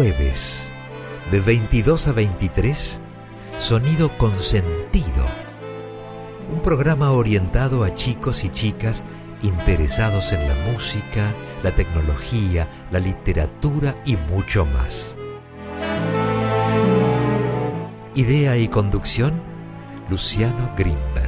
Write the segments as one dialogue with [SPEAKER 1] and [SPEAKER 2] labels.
[SPEAKER 1] jueves, de 22 a 23, Sonido con Sentido. Un programa orientado a chicos y chicas interesados en la música, la tecnología, la literatura y mucho más. Idea y conducción, Luciano Grimberg.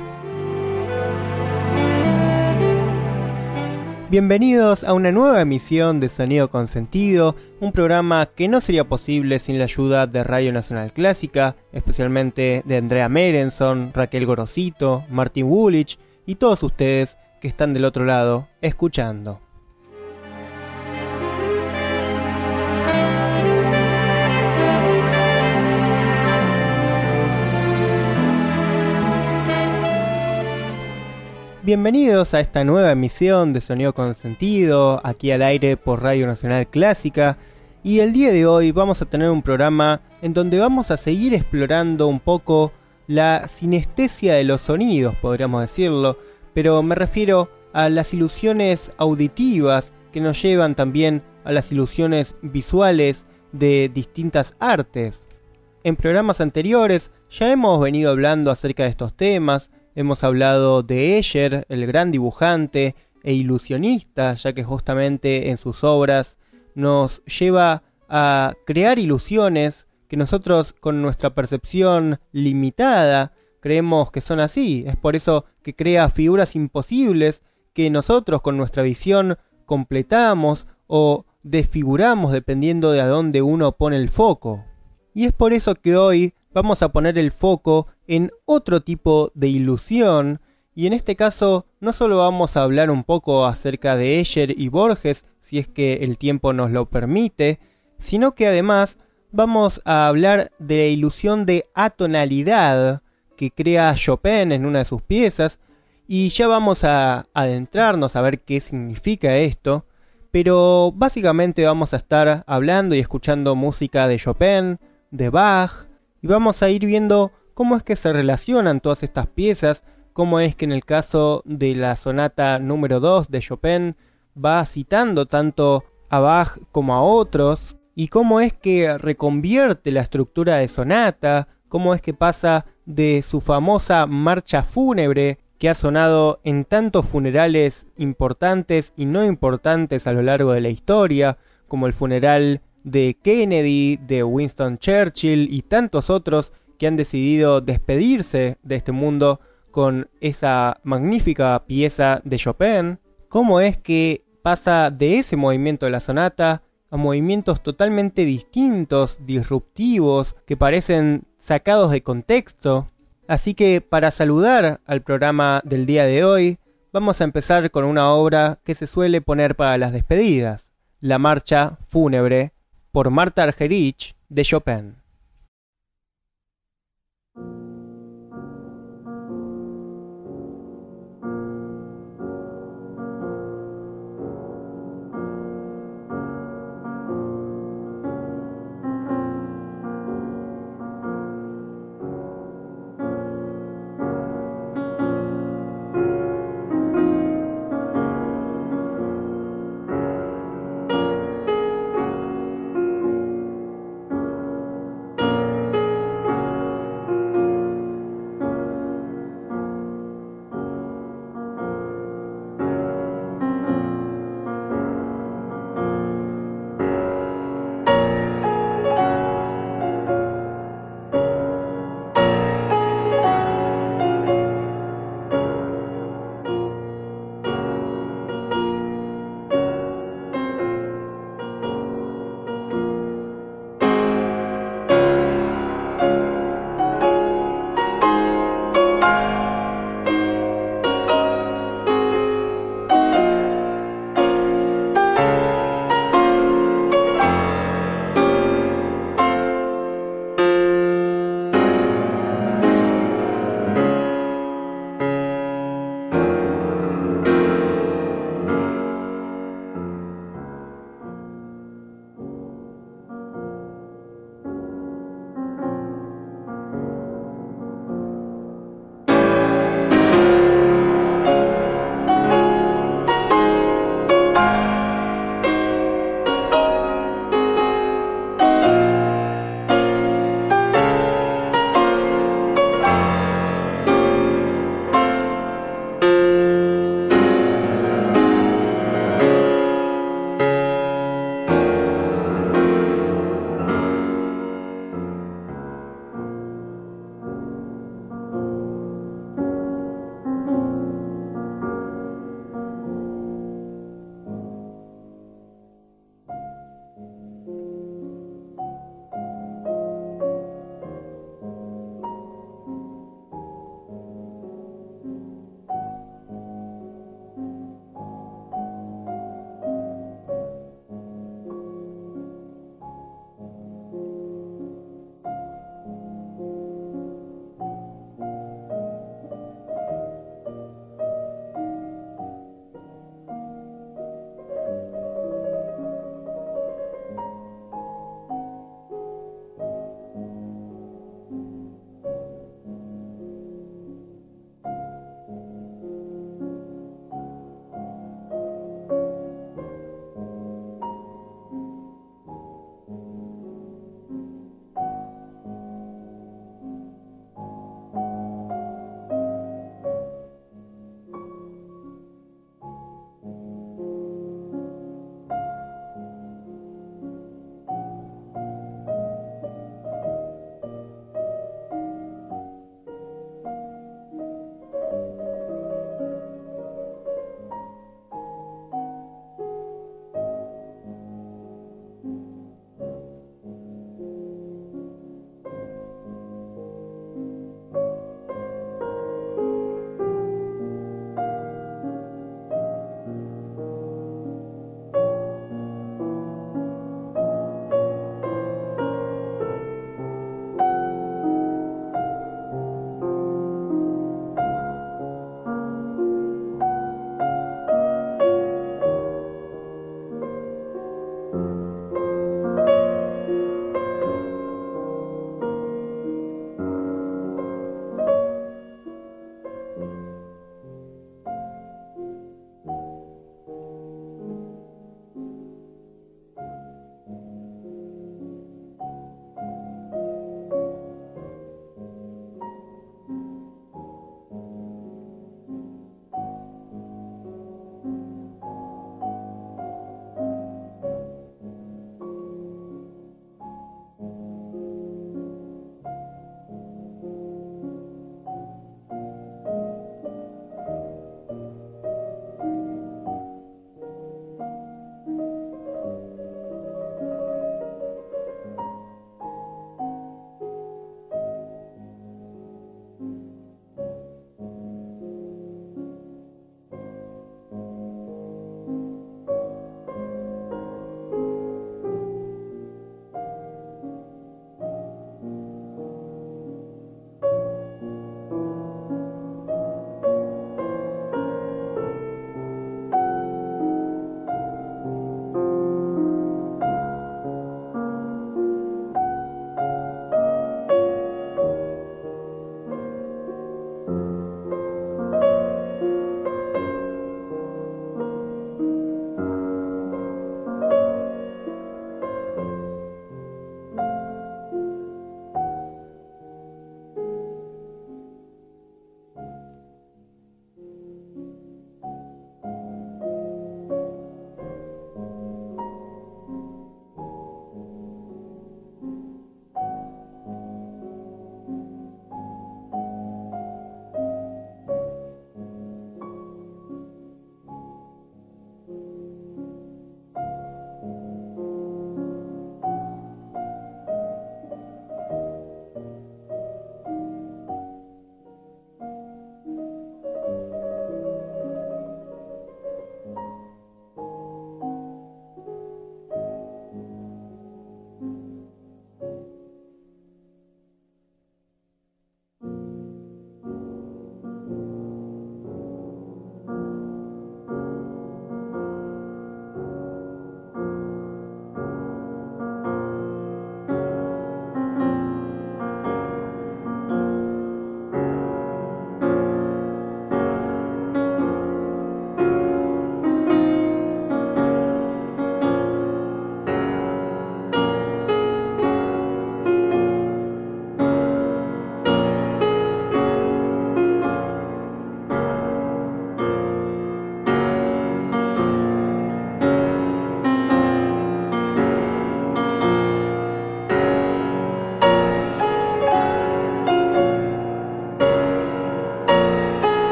[SPEAKER 2] Bienvenidos a una nueva emisión de Sonido con Sentido, un programa que no sería posible sin la ayuda de Radio Nacional Clásica, especialmente de Andrea Merenson, Raquel Gorosito, Martín Wulich y todos ustedes que están del otro lado escuchando. Bienvenidos a esta nueva emisión de Sonido con Sentido, aquí al aire por Radio Nacional Clásica, y el día de hoy vamos a tener un programa en donde vamos a seguir explorando un poco la sinestesia de los sonidos, podríamos decirlo, pero me refiero a las ilusiones auditivas que nos llevan también a las ilusiones visuales de distintas artes. En programas anteriores ya hemos venido hablando acerca de estos temas. Hemos hablado de Escher, el gran dibujante e ilusionista, ya que justamente en sus obras nos lleva a crear ilusiones que nosotros con nuestra percepción limitada creemos que son así. Es por eso que crea figuras imposibles que nosotros con nuestra visión completamos o desfiguramos dependiendo de a dónde uno pone el foco. Y es por eso que hoy vamos a poner el foco en otro tipo de ilusión, y en este caso no solo vamos a hablar un poco acerca de Escher y Borges, si es que el tiempo nos lo permite, sino que además vamos a hablar de la ilusión de atonalidad que crea Chopin en una de sus piezas, y ya vamos a adentrarnos a ver qué significa esto, pero básicamente vamos a estar hablando y escuchando música de Chopin, de Bach, y vamos a ir viendo cómo es que se relacionan todas estas piezas, cómo es que en el caso de la sonata número 2 de Chopin va citando tanto a Bach como a otros, y cómo es que reconvierte la estructura de sonata, cómo es que pasa de su famosa marcha fúnebre que ha sonado en tantos funerales importantes y no importantes a lo largo de la historia, como el funeral de Kennedy, de Winston Churchill y tantos otros que han decidido despedirse de este mundo con esa magnífica pieza de Chopin. Cómo es que pasa de ese movimiento de la sonata a movimientos totalmente distintos, disruptivos, que parecen sacados de contexto. Así que para saludar al programa del día de hoy, vamos a empezar con una obra que se suele poner para las despedidas, la marcha fúnebre por Martha Argerich de Chopin.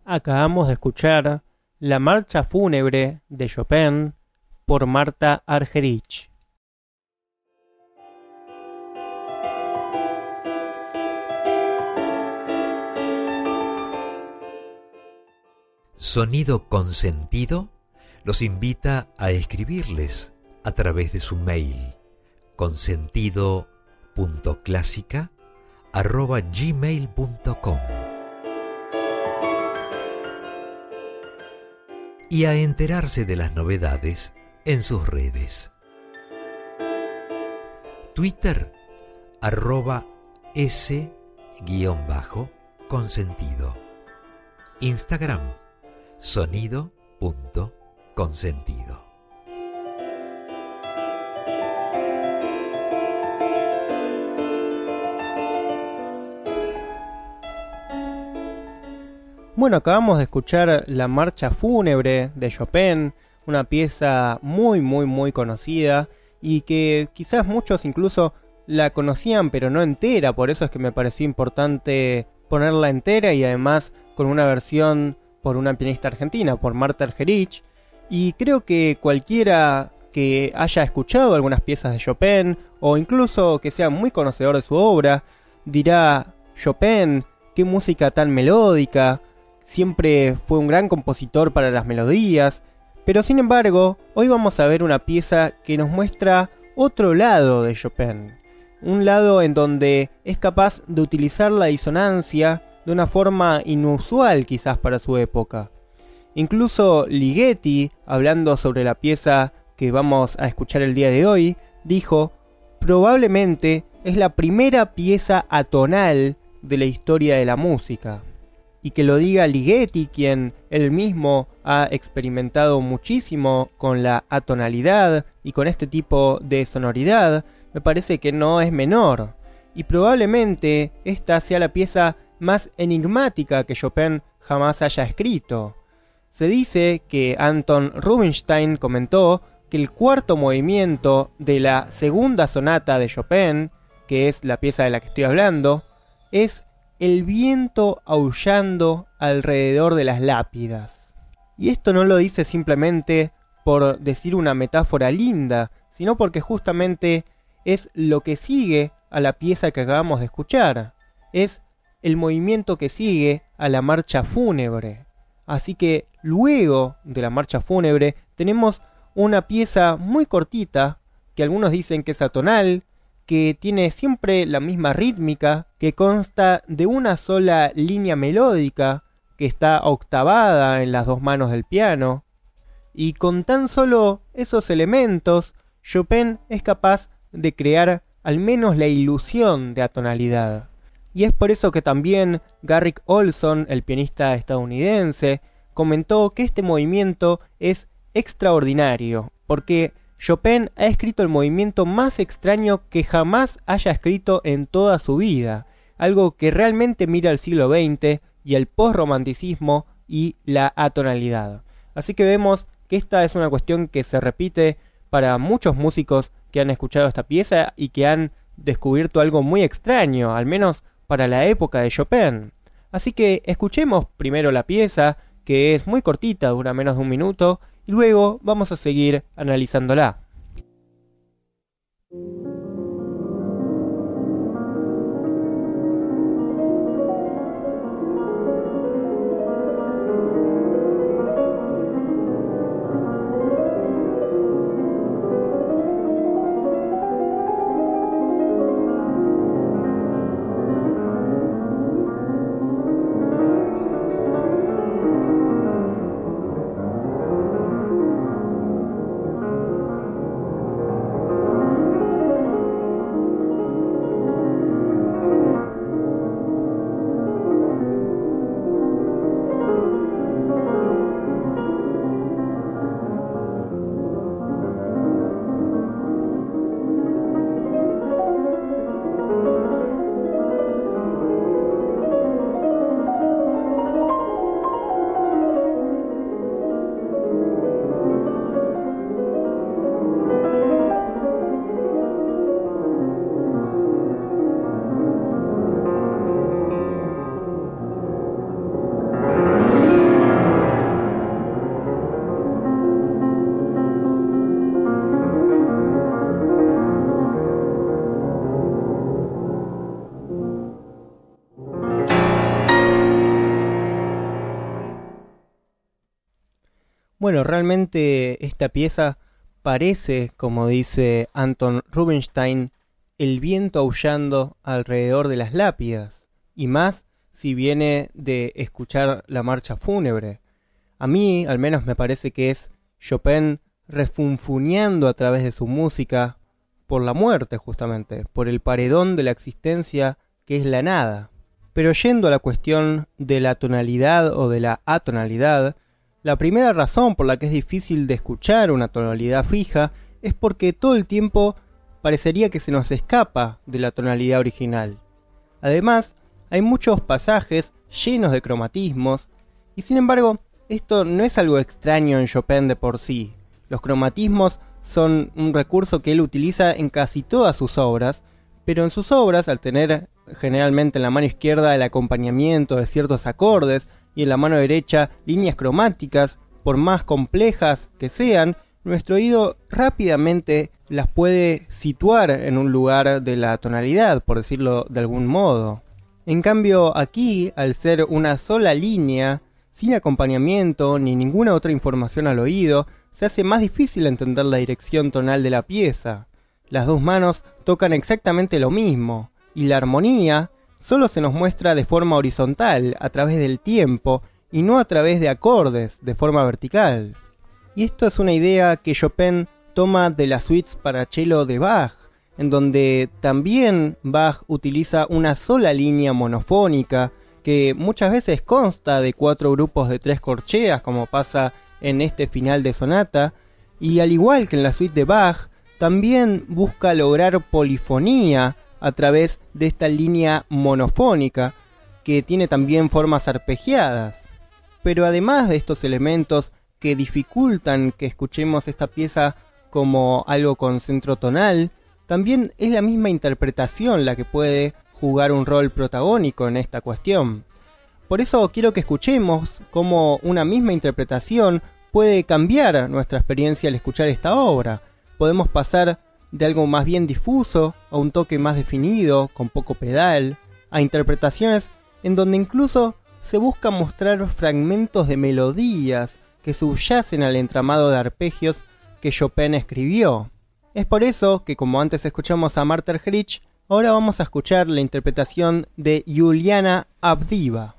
[SPEAKER 2] Acabamos de escuchar la marcha fúnebre de Chopin por Marta Argerich.
[SPEAKER 1] Sonido Consentido los invita a escribirles a través de su mail consentido.clasica@gmail.com y a enterarse de las novedades en sus redes. Twitter @s_consentido. Instagram sonido.consentido.
[SPEAKER 2] Bueno, acabamos de escuchar la marcha fúnebre de Chopin, una pieza muy conocida y que quizás muchos incluso la conocían pero no entera, por eso es que me pareció importante ponerla entera y además con una versión por una pianista argentina, por Marta Argerich, y creo que cualquiera que haya escuchado algunas piezas de Chopin o incluso que sea muy conocedor de su obra dirá: Chopin, qué música tan melódica, siempre fue un gran compositor para las melodías. Pero sin embargo, hoy vamos a ver una pieza que nos muestra otro lado de Chopin, un lado en donde es capaz de utilizar la disonancia de una forma inusual quizás para su época. Incluso Ligeti, hablando sobre la pieza que vamos a escuchar el día de hoy, dijo: probablemente es la primera pieza atonal de la historia de la música. Y que lo diga Ligeti, quien él mismo ha experimentado muchísimo con la atonalidad y con este tipo de sonoridad, me parece que no es menor. Y probablemente esta sea la pieza más enigmática que Chopin jamás haya escrito. Se dice que Anton Rubinstein comentó que el cuarto movimiento de la segunda sonata de Chopin, que es la pieza de la que estoy hablando, es el viento aullando alrededor de las lápidas. Y esto no lo dice simplemente por decir una metáfora linda, sino porque justamente es lo que sigue a la pieza que acabamos de escuchar. Es el movimiento que sigue a la marcha fúnebre. Así que luego de la marcha fúnebre tenemos una pieza muy cortita, que algunos dicen que es atonal, que tiene siempre la misma rítmica, que consta de una sola línea melódica, que está octavada en las dos manos del piano. Y con tan solo esos elementos, Chopin es capaz de crear al menos la ilusión de atonalidad. Y es por eso que también Garrick Ohlson, el pianista estadounidense, comentó que este movimiento es extraordinario, porque Chopin ha escrito el movimiento más extraño que jamás haya escrito en toda su vida, algo que realmente mira al siglo XX y el postromanticismo y la atonalidad. Así que vemos que esta es una cuestión que se repite para muchos músicos que han escuchado esta pieza y que han descubierto algo muy extraño, al menos para la época de Chopin. Así que escuchemos primero la pieza, que es muy cortita, dura menos de un minuto, y luego vamos a seguir analizándola. Bueno, realmente esta pieza parece, como dice Anton Rubinstein, el viento aullando alrededor de las lápidas, y más si viene de escuchar la marcha fúnebre. A mí, al menos, me parece que es Chopin refunfuñando a través de su música por la muerte, justamente, por el paredón de la existencia que es la nada. Pero yendo a la cuestión de la tonalidad o de la atonalidad, la primera razón por la que es difícil de escuchar una tonalidad fija es porque todo el tiempo parecería que se nos escapa de la tonalidad original. Además, hay muchos pasajes llenos de cromatismos, y sin embargo, esto no es algo extraño en Chopin de por sí. Los cromatismos son un recurso que él utiliza en casi todas sus obras, pero en sus obras, al tener generalmente en la mano izquierda el acompañamiento de ciertos acordes y en la mano derecha líneas cromáticas, por más complejas que sean, nuestro oído rápidamente las puede situar en un lugar de la tonalidad, por decirlo de algún modo. En cambio, aquí, al ser una sola línea, sin acompañamiento ni ninguna otra información al oído, se hace más difícil entender la dirección tonal de la pieza. Las dos manos tocan exactamente lo mismo, y la armonía solo se nos muestra de forma horizontal, a través del tiempo, y no a través de acordes, de forma vertical. Y esto es una idea que Chopin toma de las suites para cello de Bach, en donde también Bach utiliza una sola línea monofónica, que muchas veces consta de 4 grupos de 3 corcheas, como pasa en este final de sonata, y al igual que en la suite de Bach, también busca lograr polifonía a través de esta línea monofónica, que tiene también formas arpegiadas. Pero además de estos elementos que dificultan que escuchemos esta pieza como algo con centro tonal, también es la misma interpretación la que puede jugar un rol protagónico en esta cuestión. Por eso quiero que escuchemos cómo una misma interpretación puede cambiar nuestra experiencia al escuchar esta obra. Podemos pasar de algo más bien difuso a un toque más definido, con poco pedal, a interpretaciones en donde incluso se busca mostrar fragmentos de melodías que subyacen al entramado de arpegios que Chopin escribió. Es por eso que, como antes escuchamos a Martha Argerich, ahora vamos a escuchar la interpretación de Juliana Avdiva.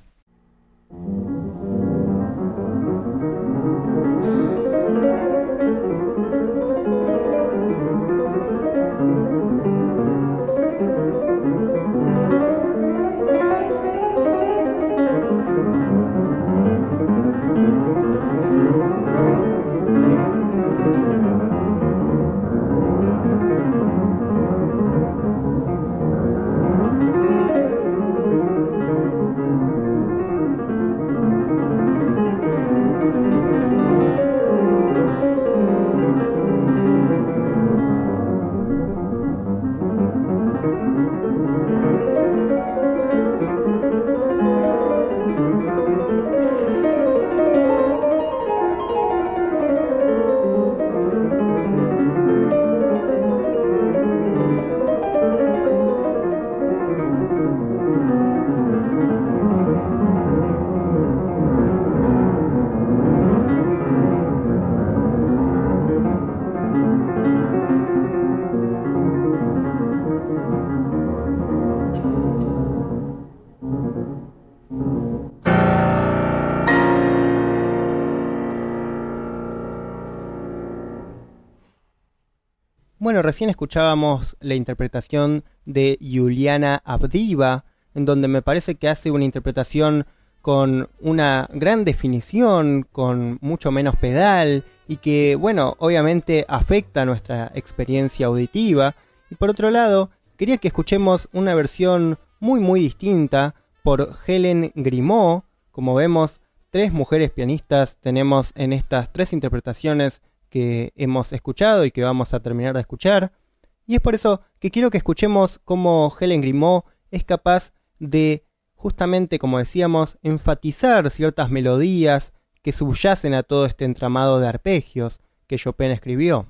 [SPEAKER 2] Bueno, recién escuchábamos la interpretación de Juliana Avdiva, en donde me parece que hace una interpretación con una gran definición, con mucho menos pedal, y que, bueno, obviamente afecta nuestra experiencia auditiva. Y por otro lado, quería que escuchemos una versión muy distinta por Hélène Grimaud. Como vemos, 3 mujeres pianistas tenemos en estas 3 interpretaciones que hemos escuchado y que vamos a terminar de escuchar, y es por eso que quiero que escuchemos cómo Hélène Grimaud es capaz de, justamente como decíamos, enfatizar ciertas melodías que subyacen a todo este entramado de arpegios que Chopin escribió.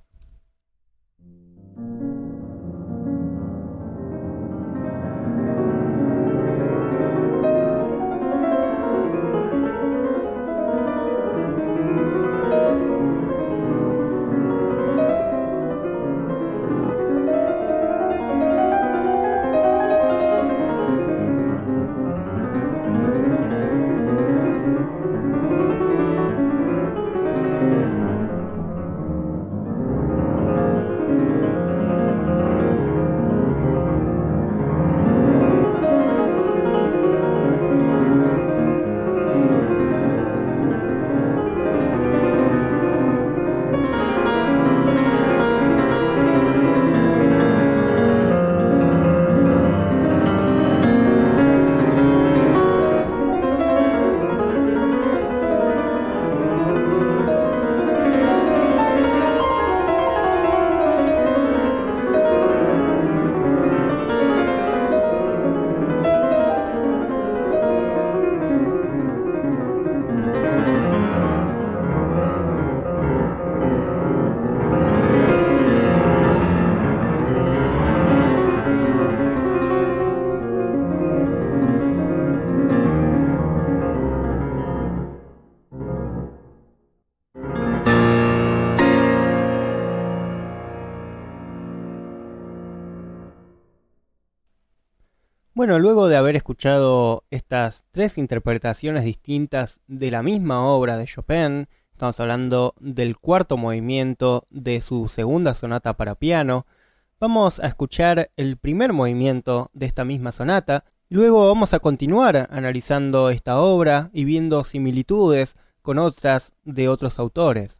[SPEAKER 2] Bueno, luego de haber escuchado estas tres interpretaciones distintas de la misma obra de Chopin, estamos hablando del cuarto movimiento de su segunda sonata para piano, vamos a escuchar el primer movimiento de esta misma sonata, luego vamos a continuar analizando esta obra y viendo similitudes con otras de otros autores.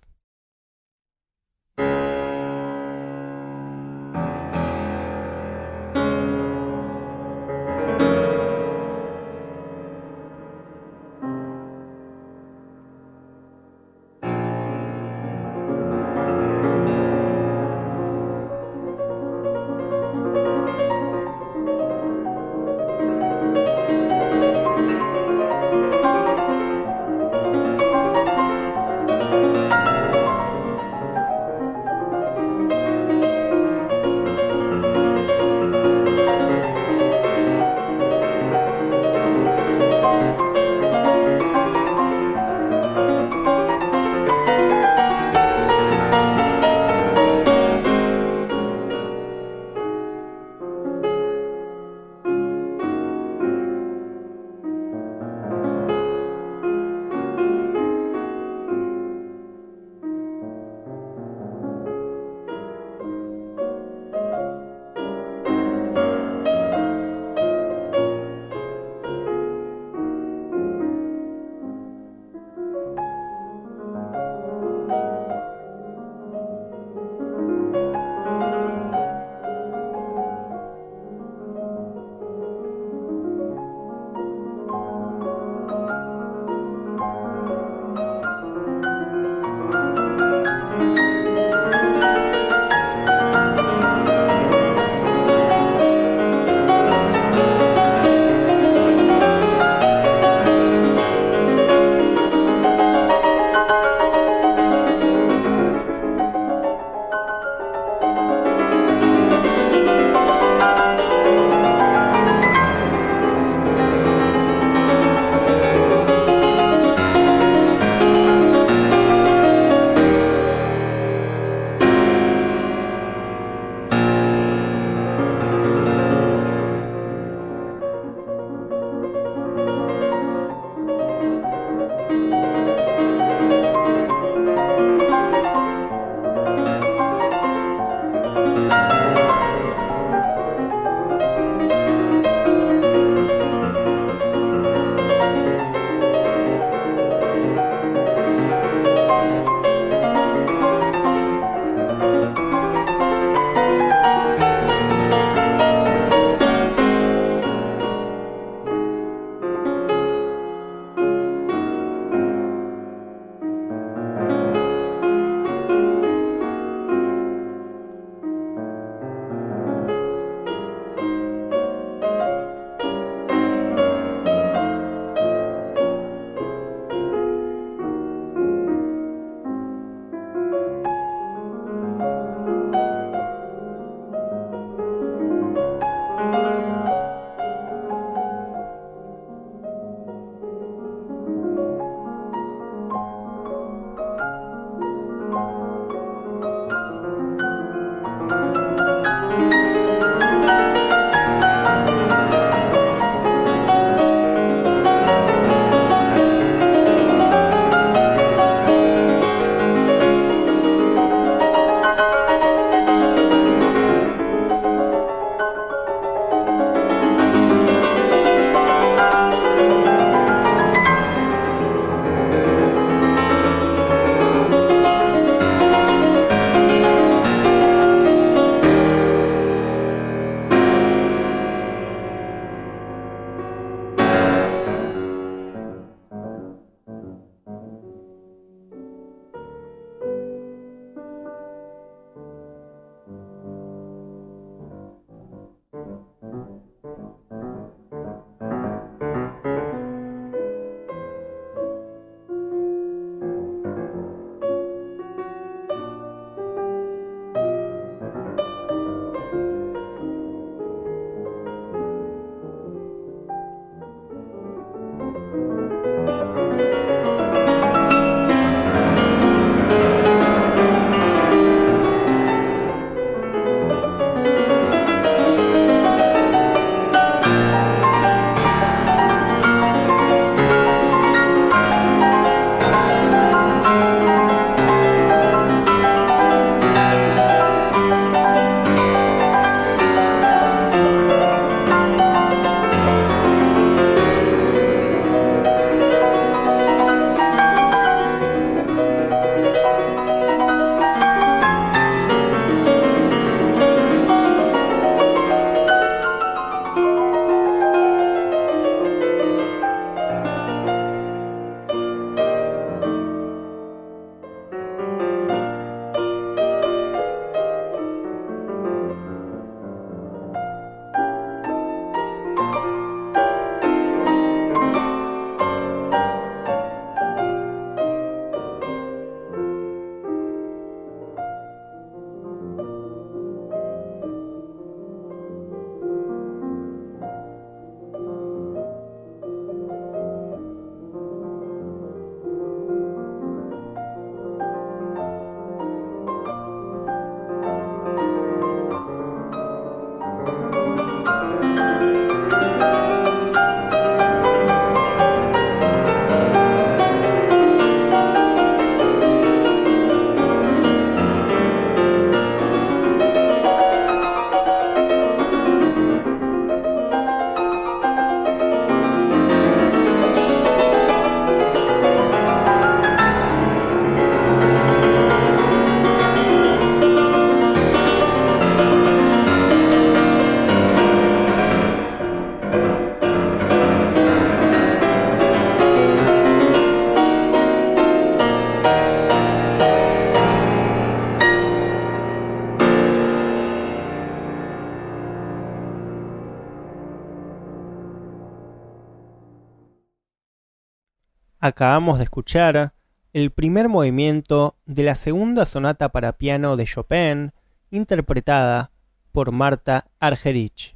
[SPEAKER 2] Acabamos de escuchar el primer movimiento de la segunda sonata para piano de Chopin, interpretada por Marta Argerich.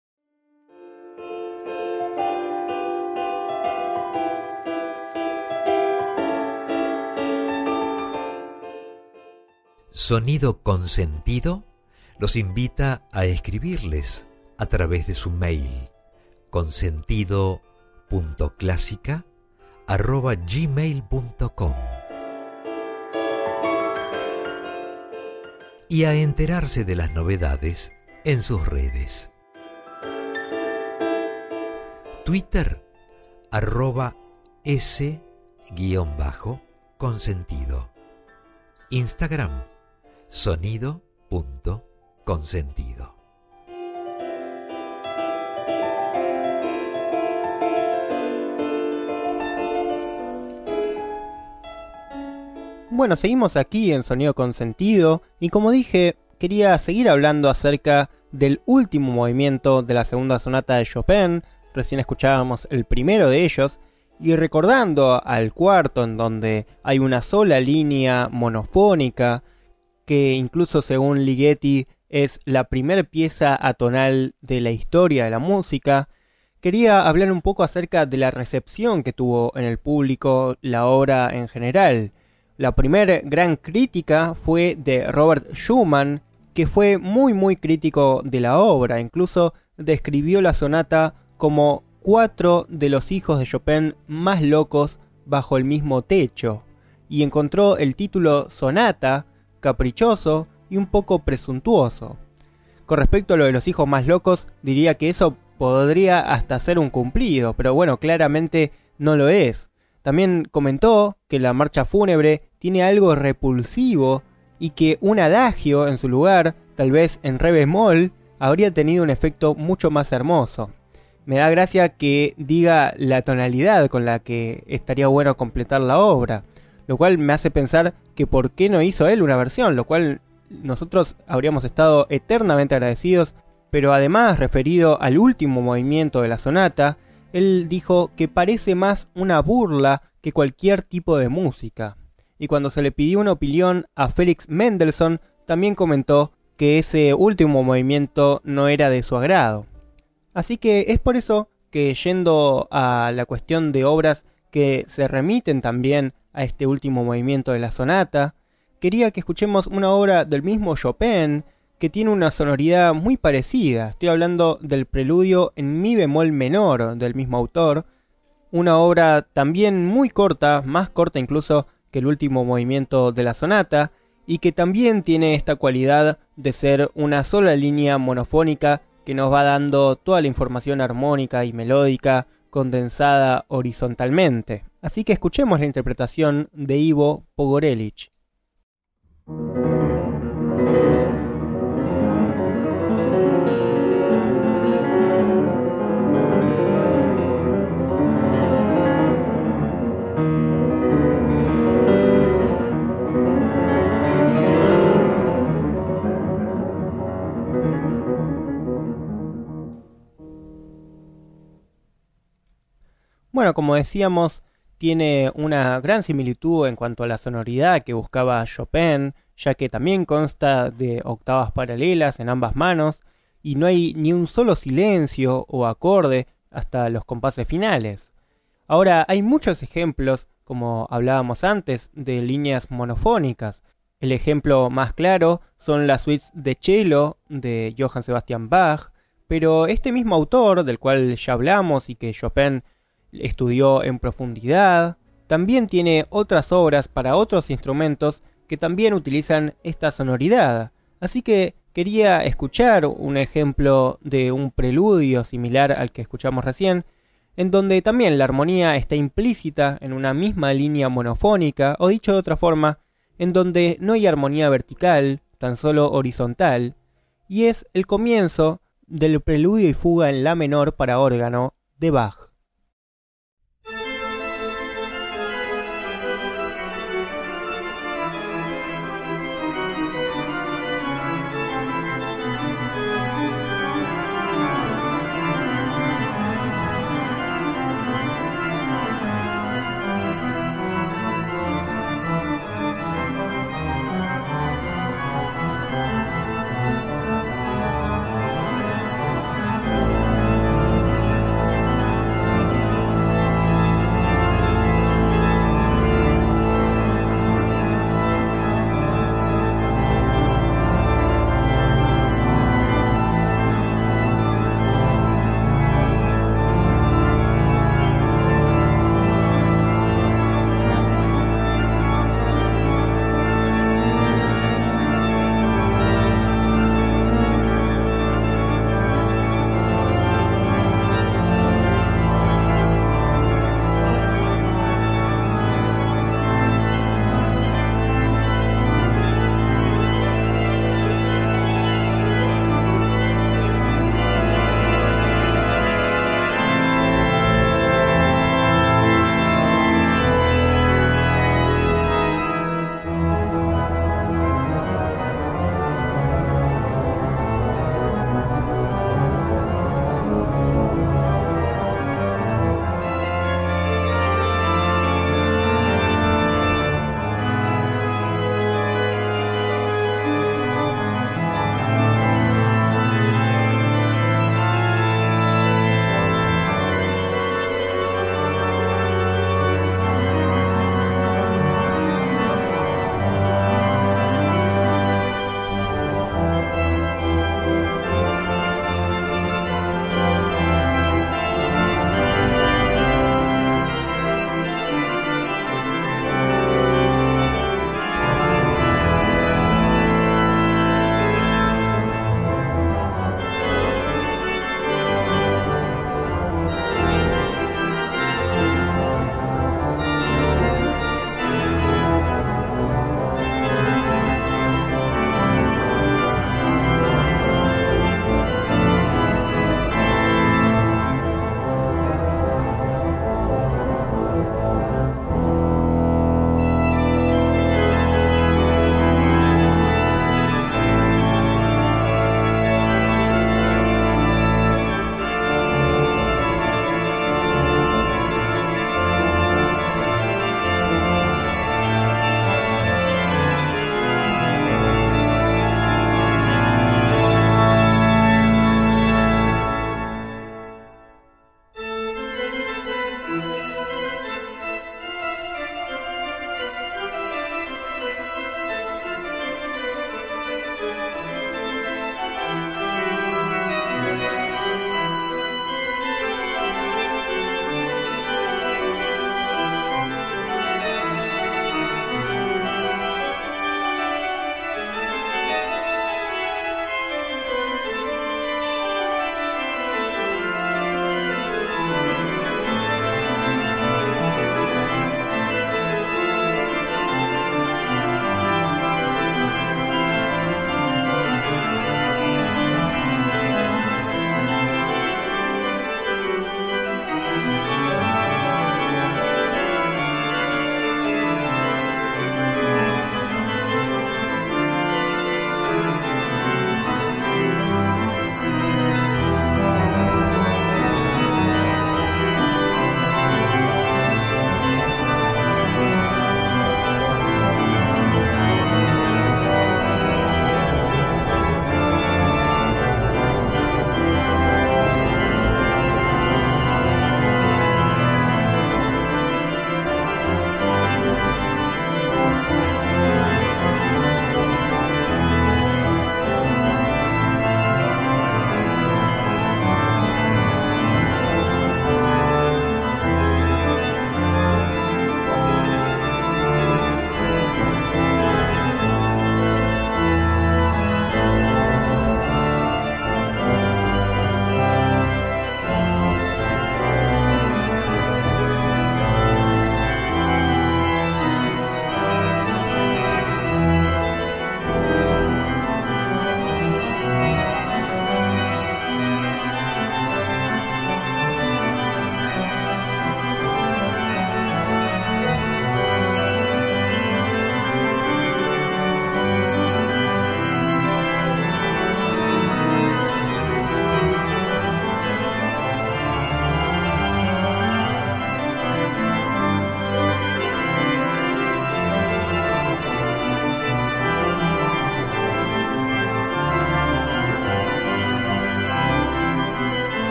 [SPEAKER 1] Sonido Consentido los invita a escribirles a través de su mail consentido.clasica@gmail.com y a enterarse de las novedades en sus redes. Twitter @s_consentido. Instagram sonido.consentido.
[SPEAKER 2] Bueno, seguimos aquí en Sonido Consentido y como dije, quería seguir hablando acerca del último movimiento de la segunda sonata de Chopin. Recién escuchábamos el primero de ellos y recordando al cuarto, en donde hay una sola línea monofónica que incluso según Ligeti es la primera pieza atonal de la historia de la música, quería hablar un poco acerca de la recepción que tuvo en el público la obra en general. La primera gran crítica fue de Robert Schumann, que fue muy crítico de la obra, incluso describió la sonata como 4 de los hijos de Chopin más locos bajo el mismo techo, y encontró el título sonata caprichoso y un poco presuntuoso. Con respecto a lo de los hijos más locos, diría que eso podría hasta ser un cumplido, pero bueno, claramente no lo es. También comentó que la marcha fúnebre tiene algo repulsivo y que un adagio en su lugar, tal vez en re bemol, habría tenido un efecto mucho más hermoso. Me da gracia que diga la tonalidad con la que estaría bueno completar la obra, lo cual me hace pensar que por qué no hizo él una versión, lo cual nosotros habríamos estado eternamente agradecidos, pero además referido al último movimiento de la sonata, él dijo que parece más una burla que cualquier tipo de música. Y cuando se le pidió una opinión a Felix Mendelssohn, también comentó que ese último movimiento no era de su agrado. Así que es por eso que, yendo a la cuestión de obras que se remiten también a este último movimiento de la sonata, quería que escuchemos una obra del mismo Chopin que tiene una sonoridad muy parecida. Estoy hablando del preludio en mi bemol menor del mismo autor, una obra también muy corta, más corta incluso que el último movimiento de la sonata, y que también tiene esta cualidad de ser una sola línea monofónica que nos va dando toda la información armónica y melódica condensada horizontalmente. Así que escuchemos la interpretación de Ivo Pogorelich. Bueno, como decíamos, tiene una gran similitud en cuanto a la sonoridad que buscaba Chopin, ya que también consta de octavas paralelas en ambas manos y no hay ni un solo silencio o acorde hasta los compases finales. Ahora, hay muchos ejemplos, como hablábamos antes, de líneas monofónicas. El ejemplo más claro son las suites de cello de Johann Sebastian Bach, pero este mismo autor, del cual ya hablamos y que Chopin estudió en profundidad, también tiene otras obras para otros instrumentos que también utilizan esta sonoridad. Así que quería escuchar un ejemplo de un preludio similar al que escuchamos recién, en donde también la armonía está implícita en una misma línea monofónica, o dicho de otra forma, en donde no hay armonía vertical, tan solo horizontal, y es el comienzo del preludio y fuga en la menor para órgano de Bach.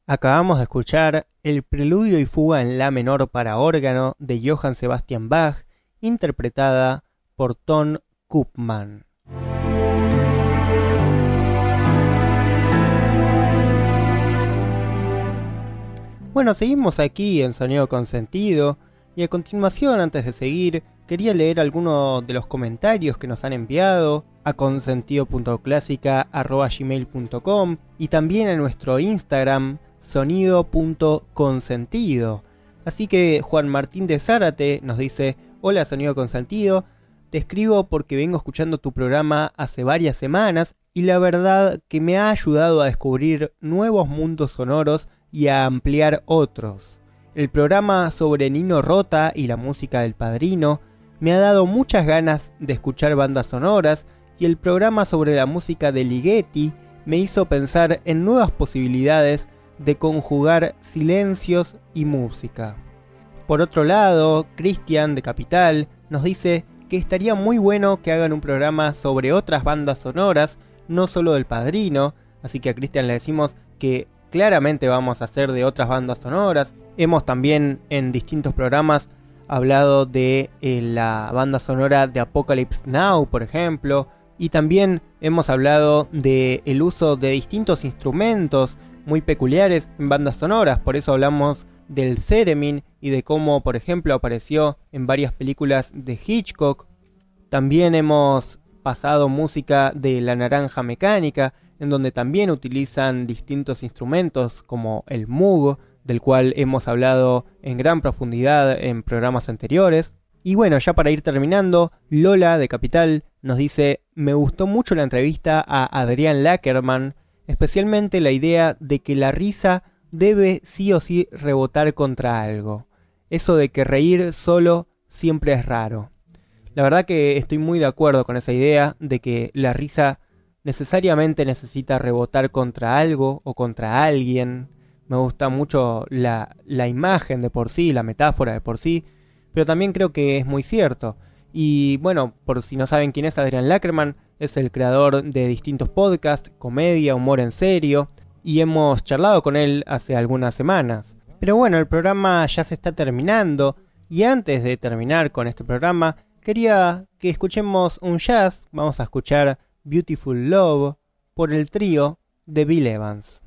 [SPEAKER 2] Acabamos de escuchar el Preludio y Fuga en La menor para órgano de Johann Sebastian Bach, interpretada por Ton Koopman. Bueno, seguimos aquí en Sonido con Sentido, y a continuación, antes de seguir, quería leer algunos de los comentarios que nos han enviado a consentido.clasica@gmail.com y también a nuestro Instagram sonido.consentido. Así que Juan Martín de Zárate nos dice: hola Sonido Consentido, te escribo porque vengo escuchando tu programa hace varias semanas y la verdad que me ha ayudado a descubrir nuevos mundos sonoros y a ampliar otros. El programa sobre Nino Rota y la música del Padrino me ha dado muchas ganas de escuchar bandas sonoras, y el programa sobre la música de Ligeti me hizo pensar en nuevas posibilidades de conjugar silencios y música. Por otro lado, Cristian de Capital nos dice que estaría muy bueno que hagan un programa sobre otras bandas sonoras, no solo del Padrino, así que a Cristian le decimos que claramente vamos a hacer de otras bandas sonoras. Hemos también en distintos programas hablado de la banda sonora de Apocalypse Now, por ejemplo, y también hemos hablado de el uso de distintos instrumentos muy peculiares en bandas sonoras. Por eso hablamos del theremin y de cómo, por ejemplo, apareció en varias películas de Hitchcock. También hemos pasado música de La Naranja Mecánica, en donde también utilizan distintos instrumentos como el Moog, del cual hemos hablado en gran profundidad en programas anteriores. Y bueno, ya para ir terminando, Lola de Capital nos dice: me gustó mucho la entrevista a Adrián Lackerman, especialmente la idea de que la risa debe sí o sí rebotar contra algo. Eso de que reír solo siempre es raro. La verdad que estoy muy de acuerdo con esa idea de que la risa necesariamente necesita rebotar contra algo o contra alguien. Me gusta mucho la imagen de por sí, la metáfora de por sí, pero también creo que es muy cierto. Y bueno, por si no saben quién es Adrián Lackerman, es el creador de distintos podcasts, comedia, humor en serio, y hemos charlado con él hace algunas semanas. Pero bueno, el programa ya se está terminando, y antes de terminar con este programa, quería que escuchemos un jazz. Vamos a escuchar Beautiful Love por el trío de Bill Evans.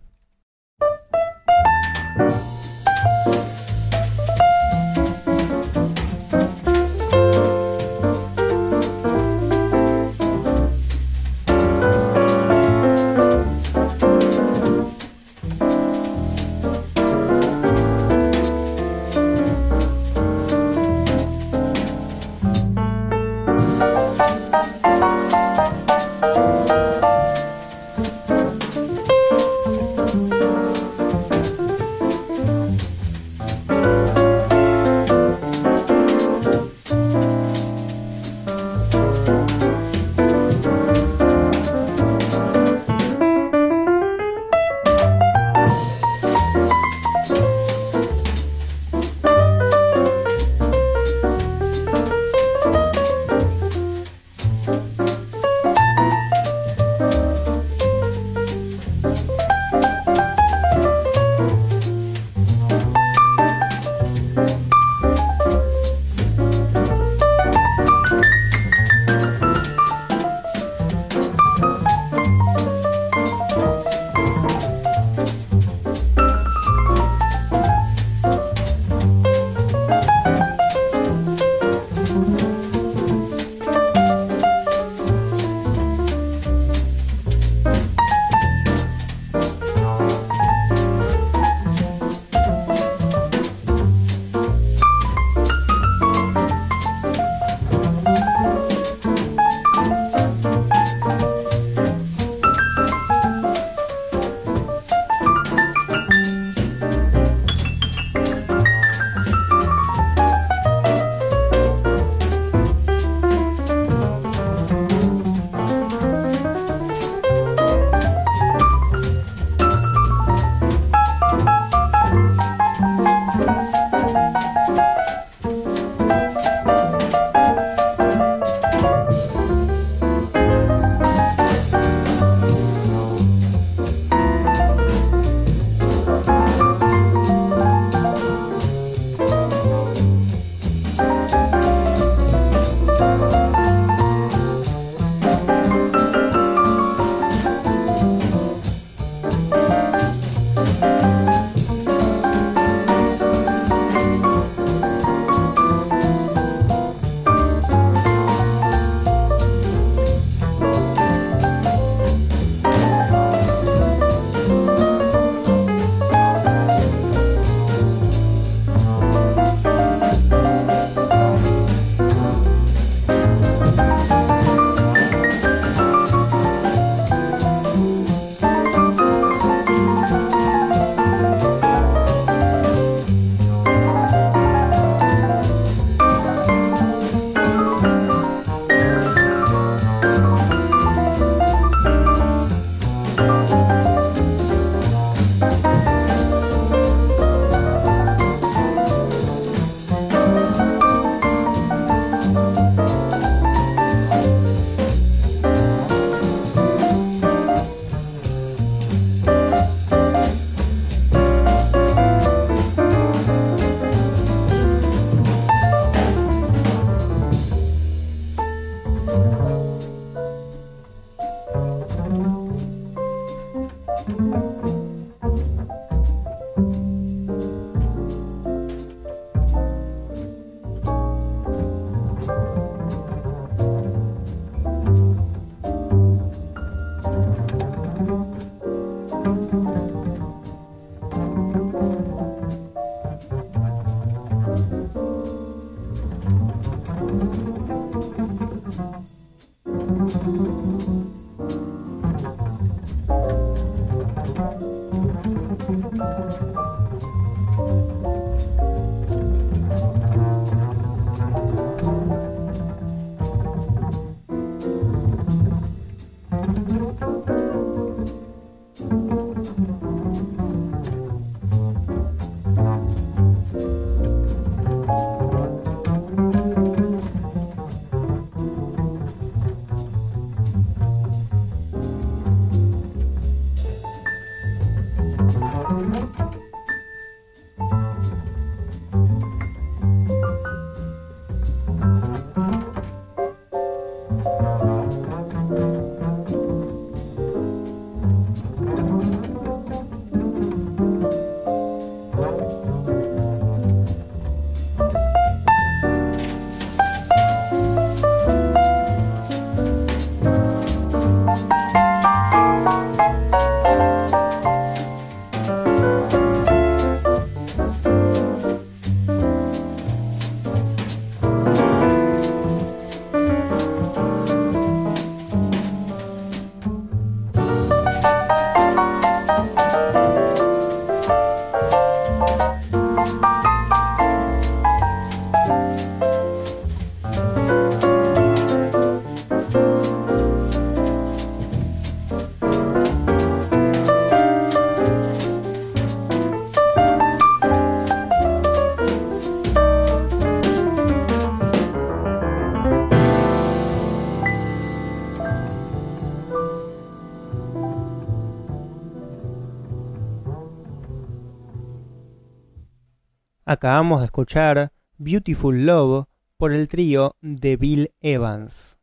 [SPEAKER 2] Acabamos de escuchar Beautiful Love por el trío de Bill Evans.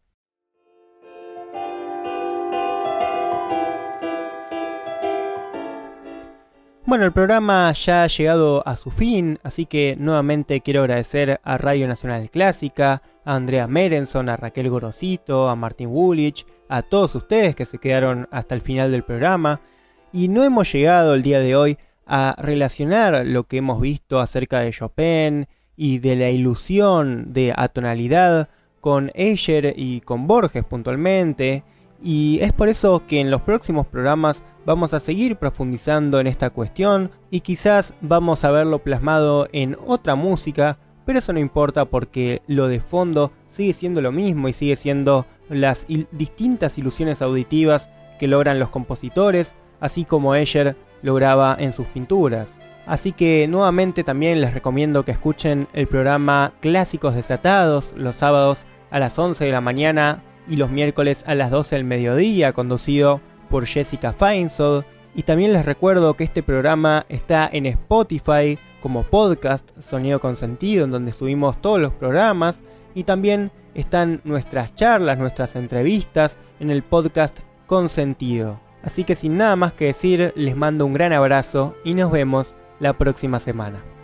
[SPEAKER 2] Bueno, el programa ya ha llegado a su fin, así que nuevamente quiero agradecer a Radio Nacional Clásica, a Andrea Merenson, a Raquel Gorosito, a Martín Woolwich, a todos ustedes que se quedaron hasta el final del programa. Y no hemos llegado el día de hoy a relacionar lo que hemos visto acerca de Chopin y de la ilusión de atonalidad con Escher y con Borges puntualmente. Y es por eso que en los próximos programas vamos a seguir profundizando en esta cuestión y quizás vamos a verlo plasmado en otra música, pero eso no importa porque lo de fondo sigue siendo lo mismo y sigue siendo las distintas ilusiones auditivas que logran los compositores, así como Escher lograba en sus pinturas. Así que nuevamente también les recomiendo que escuchen el programa Clásicos Desatados los sábados a las 11 de la mañana y los miércoles a las 12 del mediodía, conducido por Jessica Feinsold. Y también les recuerdo que este programa está en Spotify como podcast Sonido con Sentido, en donde subimos todos los programas, y también están nuestras charlas, nuestras entrevistas en el podcast Con Sentido. Así que sin nada más que decir, les mando un gran abrazo y nos vemos la próxima semana.